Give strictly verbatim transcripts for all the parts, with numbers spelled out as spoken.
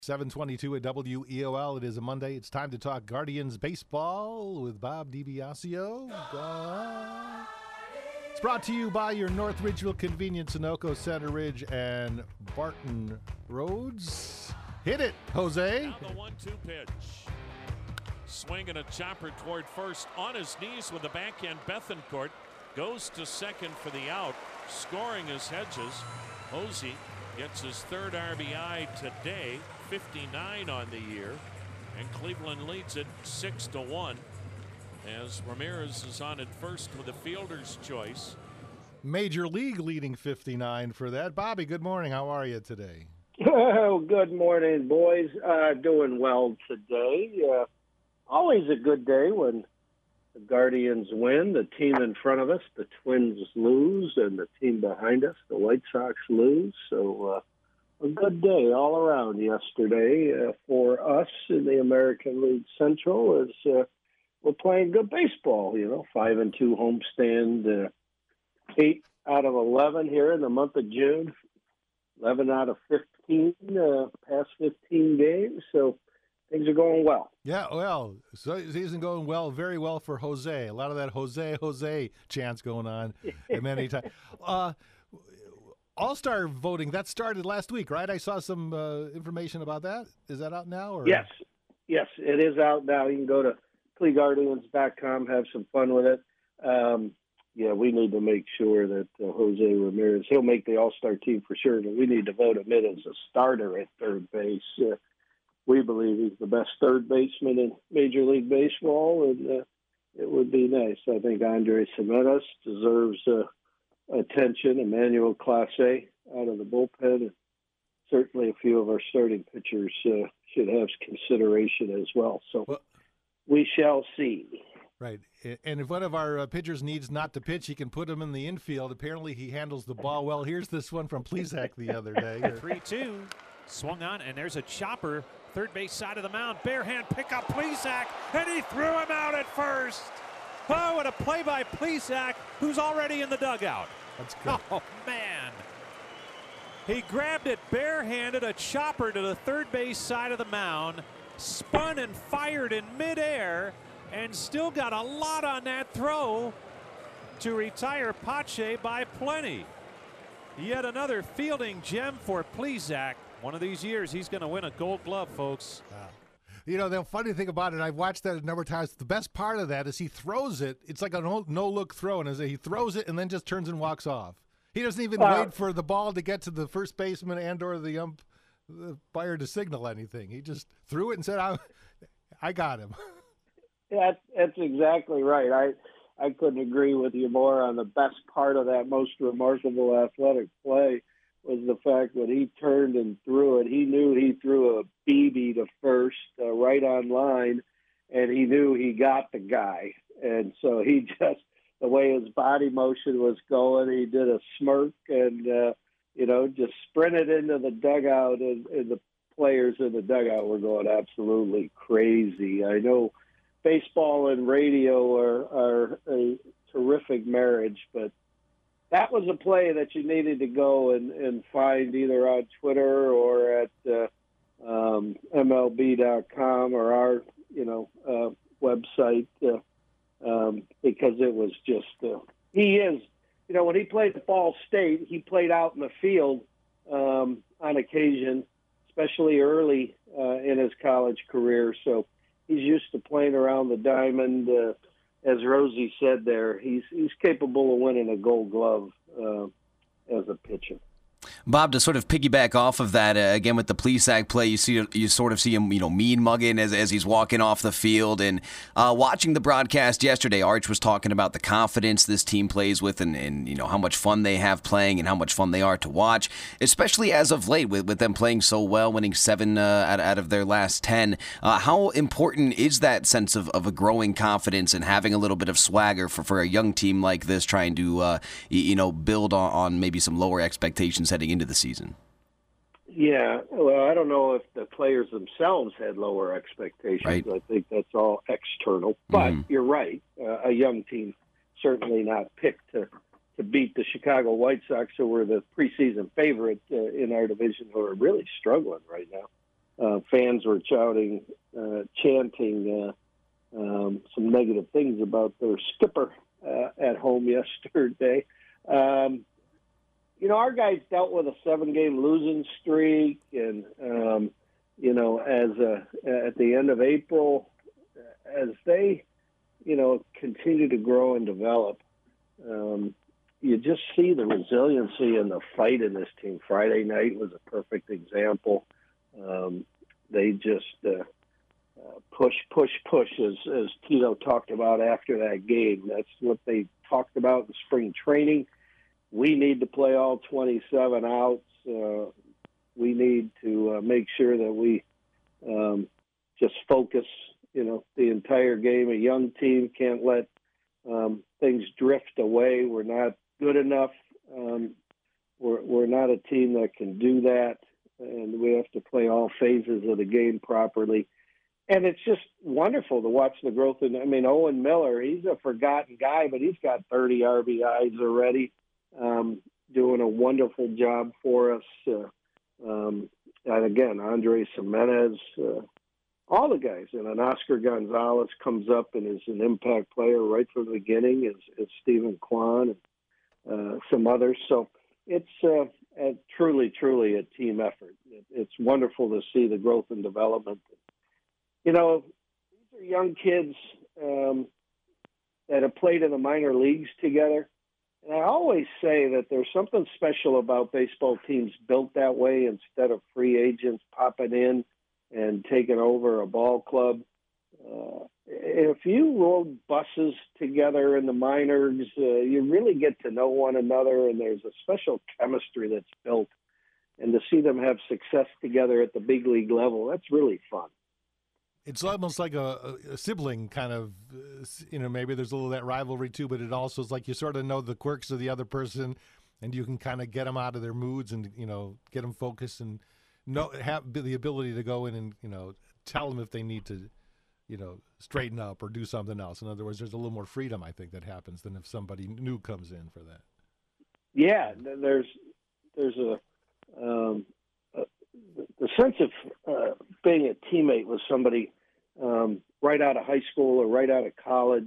seven twenty-two at W E O L. It is a Monday. It's time to talk Guardians baseball with Bob DiBiasio. Uh, it's brought to you by your North Ridgeville Convenience, Sunoco, Center Ridge, and Barton Roads. Hit it, Jose. Now the one two pitch. Swing and a chopper toward first on his knees with the backhand. Bethancourt goes to second for the out. Scoring is Hedges. Hosey gets his third R B I today, fifty-nine on the year, and Cleveland leads it six to one as Ramirez is on at first with a fielder's choice. Major League leading fifty-nine for that. Bobby, good morning. How are you today? Oh, good morning, boys. Uh, doing well today. Uh, always a good day when the Guardians win, the team in front of us, the Twins lose, and the team behind us, the White Sox, lose. So uh, a good day all around yesterday uh, for us in the American League Central as uh, we're playing good baseball, you know, five and two homestand, uh, eight out of eleven here in the month of June, eleven out of fifteen, uh, past fifteen games. So things are going well. Yeah, well, so season going well, very well for Jose. A lot of that Jose, Jose chants going on at many times. Uh, All-Star voting, that started last week, right? I saw some uh, information about that. Is that out now? Or? Yes. Yes, it is out now. You can go to Clee Guardians dot com, have some fun with it. Um, yeah, we need to make sure that uh, Jose Ramirez, he'll make the All-Star team for sure, but we need to vote him in as a starter at third base. Uh, We believe he's the best third baseman in Major League Baseball, and uh, it would be nice. I think Andre Gimenez deserves uh, attention. Emmanuel Clase out of the bullpen, and certainly a few of our starting pitchers uh, should have consideration as well. So well, we shall see. Right, and if one of our uh, pitchers needs not to pitch, he can put him in the infield. Apparently he handles the ball well. Here's this one from Plesac the other day. three two, swung on, and there's a chopper. Third base side of the mound, bare hand pick up Plesac, and he threw him out at first. Oh, what a play by Plesac, who's already in the dugout. That's good. Oh, man. He grabbed it barehanded, a chopper to the third base side of the mound, spun and fired in midair, and still got a lot on that throw to retire Pache by plenty. Yet another fielding gem for Plesac. One of these years, he's going to win a gold glove, folks. Wow. You know, the funny thing about it, I've watched that a number of times. The best part of that is he throws it. It's like a no-look throw, and he throws it and then just turns and walks off. He doesn't even Wow. wait for the ball to get to the first baseman and or the ump, the umpire to signal anything. He just threw it and said, I, I got him. Yeah, that's exactly right. I, I couldn't agree with you more on the best part of that most remarkable athletic play. Was the fact that he turned and threw it. He knew he threw a B B to first, uh, right on line, and he knew he got the guy. And so he just, the way his body motion was going, he did a smirk and, uh, you know, just sprinted into the dugout, and, and the players in the dugout were going absolutely crazy. I know baseball and radio are, are a terrific marriage, but that was a play that you needed to go and, and find either on Twitter or at uh, um, M L B dot com or our, you know, uh, website uh, um, because it was just uh, he is, you know, when he played at Ball State, he played out in the field um, on occasion, especially early uh, in his college career. So he's used to playing around the diamond. Uh, As Rosie said there, he's he's capable of winning a gold glove uh, as a pitcher. Bob, to sort of piggyback off of that, uh, again with the Plesac play, you see, you sort of see him, you know, mean mugging as as he's walking off the field. And uh, watching the broadcast yesterday, Arch was talking about the confidence this team plays with, and, and you know how much fun they have playing, and how much fun they are to watch, especially as of late with, with them playing so well, winning seven uh, out, out of their last ten. Uh, how important is that sense of, of a growing confidence and having a little bit of swagger for, for a young team like this, trying to uh, you know build on, on maybe some lower expectations heading into the season? Yeah, well, I don't know if the players themselves had lower expectations. Right. I think that's all external. But Mm. you're right. Uh, a young team certainly not picked to, to beat the Chicago White Sox, who were the preseason favorite uh, in our division, who are really struggling right now. uh, fans were shouting, uh, chanting uh, um, some negative things about their skipper uh, at home yesterday. Um, you know, our guys dealt with a seven-game losing streak, and um, you know, as a, at the end of April, as they, you know, continue to grow and develop, um, you just see the resiliency and the fight in this team. Friday night was a perfect example. Um, they just uh, uh, push, push, push, as, as Tito talked about after that game. That's what they talked about in spring training. We need to play all twenty-seven outs. Uh, we need to uh, make sure that we um, just focus, you know, the entire game. A young team can't let um, things drift away. We're not good enough. Um, we're, we're not a team that can do that, and we have to play all phases of the game properly. And it's just wonderful to watch the growth. And I mean, Owen Miller, he's a forgotten guy, but he's got thirty R B Is already, um, doing a wonderful job for us. Uh, um, and again, Andres Jimenez, uh, all the guys. And then Oscar Gonzalez comes up and is an impact player right from the beginning, as, as Stephen Kwan and uh, some others. So it's uh, a, truly, truly a team effort. It, it's wonderful to see the growth and development. You know, these are young kids um, that have played in the minor leagues together. And I always say that there's something special about baseball teams built that way instead of free agents popping in and taking over a ball club. Uh, if you rode buses together in the minors, uh, you really get to know one another, and there's a special chemistry that's built. And to see them have success together at the big league level, that's really fun. It's almost like a, a sibling kind of, uh, you know, maybe there's a little of that rivalry too, but it also is like you sort of know the quirks of the other person, and you can kind of get them out of their moods and, you know, get them focused and know, have the ability to go in and, you know, tell them if they need to, you know, straighten up or do something else. In other words, there's a little more freedom, I think, that happens than if somebody new comes in for that. Yeah, there's there's a, um, a the sense of uh, being a teammate with somebody um, right out of high school or right out of college,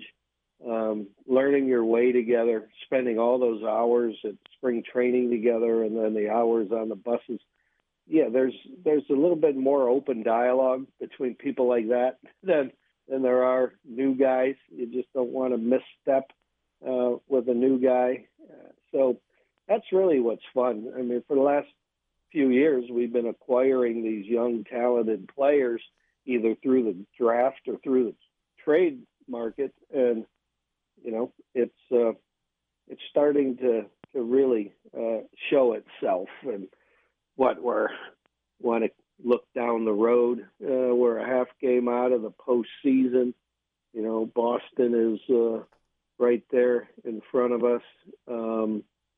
um, learning your way together, spending all those hours at spring training together, and then the hours on the buses. Yeah, there's there's a little bit more open dialogue between people like that than than there are new guys. You just don't want to misstep uh, with a new guy. Uh, so that's really what's fun. I mean, for the last few years, we've been acquiring these young, talented players either through the draft or through the trade market, and you know, it's uh, it's starting to to really uh, show itself. And what we're want to look down the road, uh, we're a half game out of the postseason. You know, Boston is uh, right there in front of us. Um,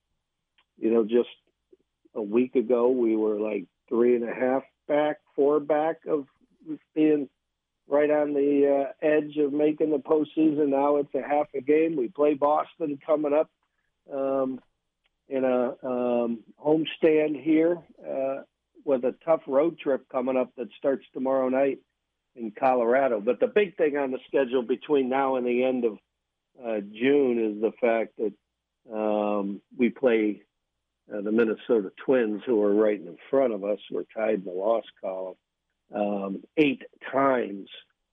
you know, just a week ago, we were like three and a half back, four back of being right on the uh, edge of making the postseason. Now it's a half a game. We play Boston coming up um, in a um, homestand here uh, with a tough road trip coming up that starts tomorrow night in Colorado. But the big thing on the schedule between now and the end of uh, June is the fact that um, we play Uh, the Minnesota Twins, who are right in front of us. We're tied in the loss column um, eight times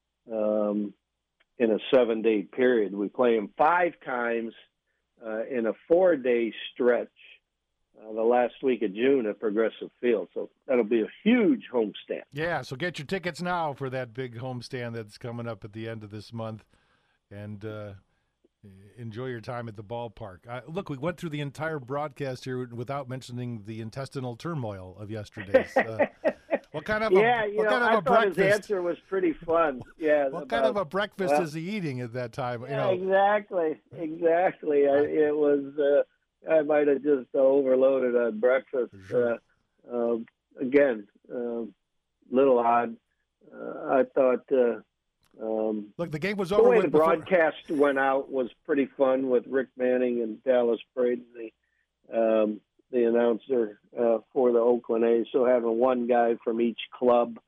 um, in a seven-day period. We play them five times uh, in a four-day stretch uh, the last week of June at Progressive Field. So that'll be a huge homestand. Yeah, so get your tickets now for that big homestand that's coming up at the end of this month. And uh enjoy your time at the ballpark. Uh, look, we went through the entire broadcast here without mentioning the intestinal turmoil of yesterday's. Uh, what kind of yeah, a, you what know, kind of I a thought breakfast? his answer was pretty fun. Yeah. What about, kind of a breakfast well, is he eating at that time? Yeah, you know, exactly, exactly. I, it was. Uh, I might have just overloaded on breakfast. Sure. Uh, um, again, um, little odd. Uh, I thought. Uh, Um, Look, the game was the over. way with the before... broadcast went out was pretty fun with Rick Manning and Dallas Braden, the, um, the announcer uh, for the Oakland A's. So having one guy from each club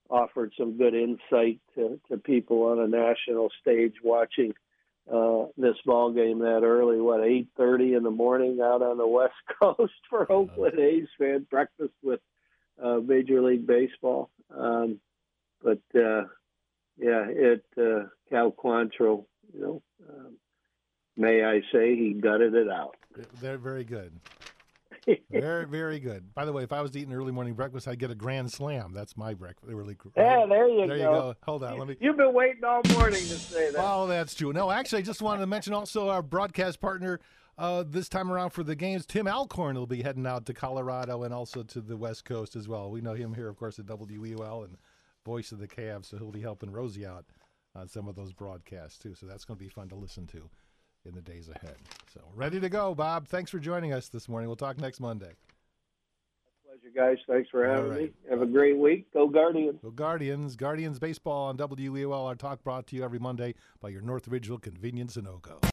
offered some good insight to, to people on a national stage watching uh, this ball game that early. What, eight thirty in the morning out on the West Coast for Oakland A's fan breakfast with uh, Major League Baseball. Um, but uh, yeah, it uh, Cal Quantrill, you know, um, may I say he gutted it out. They're very good. Very, very good. By the way, if I was eating early morning breakfast, I'd get a grand slam. That's my breakfast. Really cool. Yeah, there you there go. you go. Hold on. Let me. You've been waiting all morning to say that. Oh, that's true. No, actually, I just wanted to mention also our broadcast partner uh, this time around for the games. Tim Alcorn will be heading out to Colorado and also to the West Coast as well. We know him here, of course, at W E O L and voice of the Cavs, so he'll be helping Rosie out on some of those broadcasts too. So that's going to be fun to listen to in the days ahead. So ready to go, Bob. Thanks for joining us this morning. We'll talk next Monday. Pleasure, guys. Thanks for having right. me. Have a great week. Go Guardians. Go Guardians. Guardians baseball on W E O L. Our talk brought to you every Monday by your North Ridgeville Convenience Sunoco.